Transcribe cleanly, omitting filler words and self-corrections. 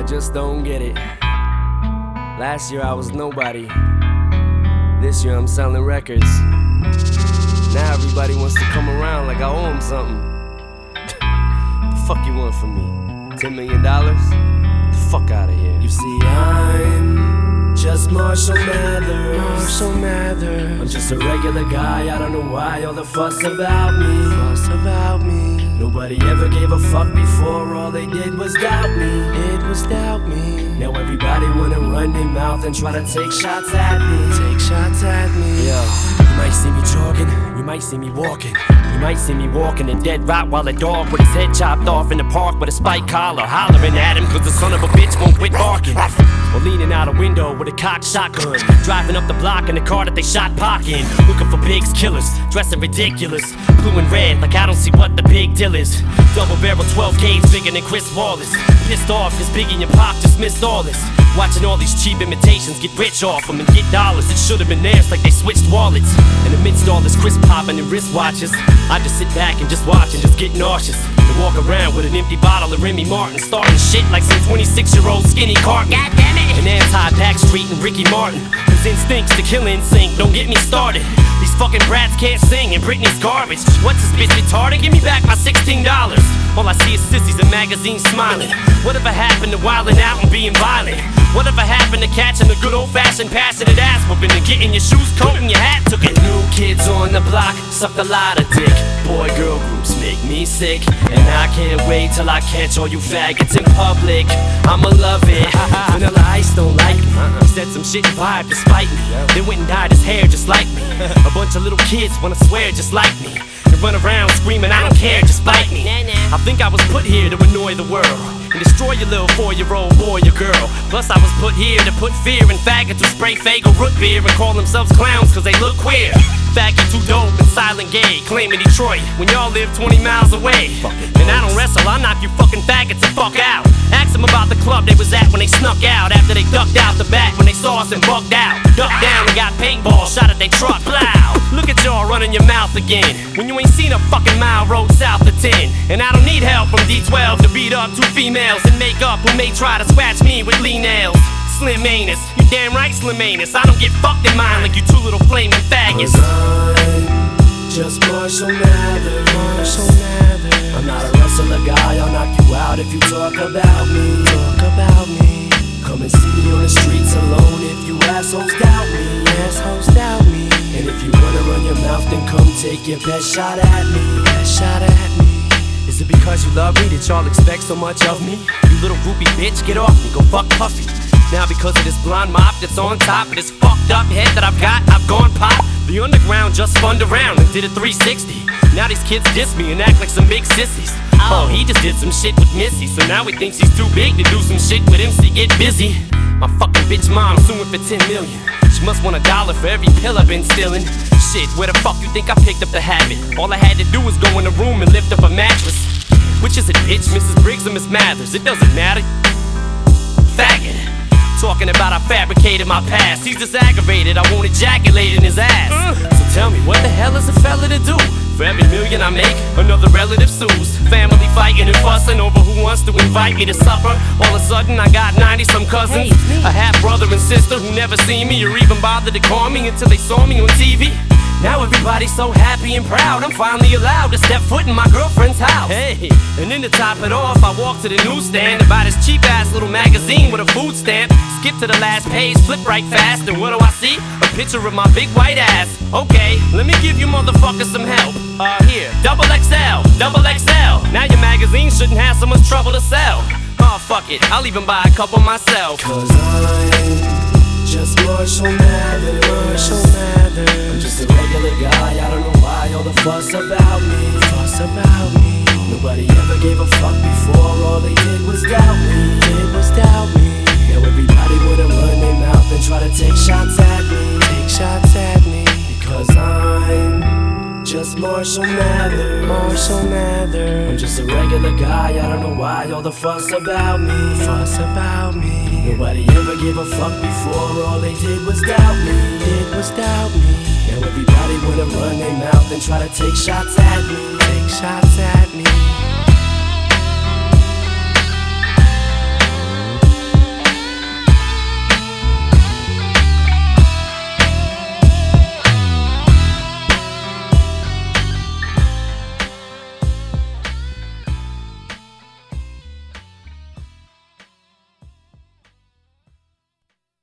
just don't get it. Last year I was nobody. This year I'm selling records. Now everybody wants to come around like I owe them something. The fuck you want from me? $10 million? Get the fuck out of here. You see, I'm just Marshall Mathers. Marshall Mathers. I'm just a regular guy, I don't know why all the fuss about me. Fuss about me. Nobody ever gave a fuck before, all they did was doubt me. It was doubt me. Now everybody wanna run their mouth and try to take shots at me. Take shots at me. Yo, you might see me jogging, you might see me walking. You might see me walking a dead Rottweiler dog with his head chopped off in the park with a spike collar, hollering at him cause the son of a bitch won't quit barking. Or leaning out a window with a cocked shotgun, driving up the block in the car that they shot Pac in, looking for Biggs killers, dressing ridiculous, blue and red like I don't see what the big deal is. Double barrel 12 gauge bigger than Chris Wallace. Pissed off cause Biggie and Pac just missed all this. Watching all these cheap imitations get rich off them and get dollars that should have been theirs like they switched wallets. And amidst all this crisp popping and wristwatches, I just sit back and just watch and just get nauseous. And walk around with an empty bottle of Remy Martin, starting shit like some 26-year-old skinny carton. God damn it! And anti-Backstreet and Ricky Martin, whose instincts to kill NSYNC, don't get me started. These fucking brats can't sing and Britney's garbage. What's this bitch retarded? Give me back my $16. All I see is sissies in magazines smiling. Whatever happened to wilding out and being violent? Whatever happened to catching a good old-fashioned passionate ass whooping and getting your shoes, coat, and your hat took it? New kids on the block sucked a lot of dick. Boy-girl groups make me sick, and I can't wait till I catch all you faggots in public. I'ma love it. Vanilla Ice don't like me. He said some shit and vibe to spite me. Then went and dyed his hair just like me. A bunch of little kids wanna swear just like me, and run around screaming I don't care, just bite me. I think I was put here to annoy the world and destroy your little 4-year-old boy or girl. Plus I was put here to put fear in faggots who spray Faygo root beer and call themselves clowns cause they look queer. Faggot too dope and silent gay, claiming Detroit when y'all live 20 miles away. And I don't wrestle, I'll knock you fucking faggots the fuck out. Ask them about the club they was at when they snuck out, after they ducked out the back when they saw us and bugged out. Ducked down and got paintball shot at they truck. Plow. Look at y'all running your mouth again when you ain't seen a fucking mile road south of 10. And I don't need help from D12 to beat up 2 females in makeup who may try to scratch me with lean nails. Slim anus, you damn right Slim anus. I don't get fucked in mine like you 2 little flaming faggots. I'm just Marshall Mathers. Marshall Mathers. I'm not a wrestler guy, I'll knock you out if you talk about me. Talk about me. Come and see me on the streets alone if you assholes doubt me. Assholes doubt me. And if you wanna run your mouth, then come take your best shot at me. Best shot at me. Is it because you love me that y'all expect so much of me? You little groupie bitch, get off me, go fuck Puffy. Now because of this blonde mop that's on top of this fucked up head that I've got, I've gone pop. The underground just spun around and did a 360. Now these kids diss me and act like some big sissies. Oh, he just did some shit with Missy, so now he thinks he's too big to do some shit with MC. Get busy. My fucking bitch mom suing for 10 million. She must want $1 for every pill I've been stealing. Shit, where the fuck you think I picked up the habit? All I had to do was go in the room and lift up a mattress. Which is it, bitch? Mrs. Briggs or Miss Mathers? It doesn't matter. Faggot. Talking about I fabricated my past. He's just aggravated, I won't ejaculate in his ass. So tell me, what the hell is a fella to do? For every million I make, another relative sues. Family fighting and fussing over who wants to invite me to supper. All of a sudden I got 90-some cousins, a half-brother and sister who never seen me or even bothered to call me until they saw me on TV. Now everybody's so happy and proud, I'm finally allowed to step foot in my girlfriend's house. Hey, and then to top it off, I walk to the newsstand and buy this cheap-ass little magazine with a food stamp. Skip to the last page, flip right fast, and what do I see? A picture of my big white ass. Okay, let me give you motherfuckers some help. Here, double XL, double XL. Now your magazine shouldn't have so much trouble to sell. Oh, fuck it, I'll even buy a couple myself. Cause I'm just Marshall Mathers. Marshall Mathers. I'm just a regular guy, I don't know why all the fuss about me. Fuss about me. Nobody ever gave a fuck before, all they did was doubt me. It was doubt me. Now everybody wanna run their mouth and try to take shots at me. Take shots at me. Because I'm just Marshall Mathers. Marshall Mathers. I'm just a regular guy, I don't know why all the fuss about me. Fuss about me. Nobody ever gave a fuck before, all they did was doubt me. It was doubt me. Now everybody wanna run their mouth and try to take shots at me. Take shots at me.